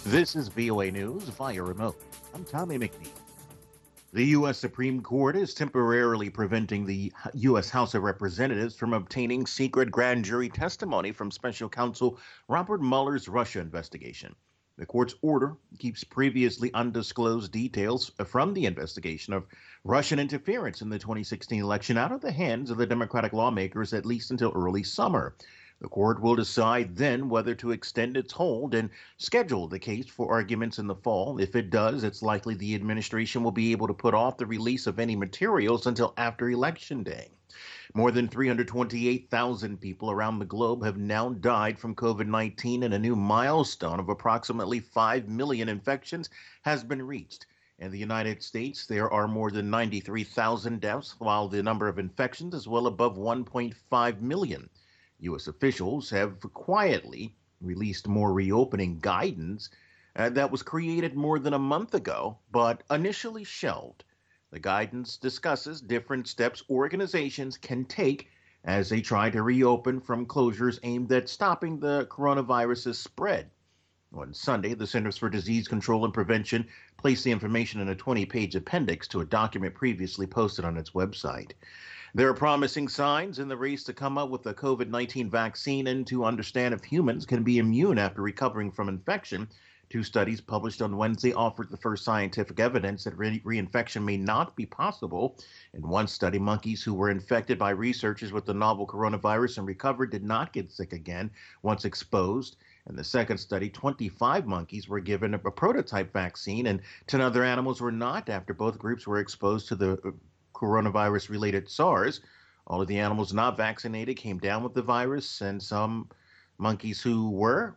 This is VOA News via remote. I'm Tommy McNeil. The U.S. Supreme Court is temporarily preventing the U.S. House of Representatives from obtaining secret grand jury testimony from special counsel Robert Mueller's Russia investigation. The court's order keeps previously undisclosed details from the investigation of Russian interference in the 2016 election out of the hands of the Democratic lawmakers at least until early summer. The court will decide then whether to extend its hold and schedule the case for arguments in the fall. If it does, it's likely the administration will be able to put off the release of any materials until after Election Day. More than 328,000 people around the globe have now died from COVID-19, and a new milestone of approximately 5 million infections has been reached. In the United States, there are more than 93,000 deaths, while the number of infections is well above 1.5 million. U.S. officials have quietly released more reopening guidance that was created more than a month ago, but initially shelved. The guidance discusses different steps organizations can take as they try to reopen from closures aimed at stopping the coronavirus's spread. On Sunday, the Centers for Disease Control and Prevention placed the information in a 20-page appendix to a document previously posted on its website. There are promising signs in the race to come up with a COVID-19 vaccine and to understand if humans can be immune after recovering from infection. Two studies published on Wednesday offered the first scientific evidence that reinfection may not be possible. In one study, monkeys who were infected by researchers with the novel coronavirus and recovered did not get sick again once exposed. In the second study, 25 monkeys were given a prototype vaccine and 10 other animals were not after both groups were exposed to the coronavirus-related SARS. All of the animals not vaccinated came down with the virus, and some monkeys who were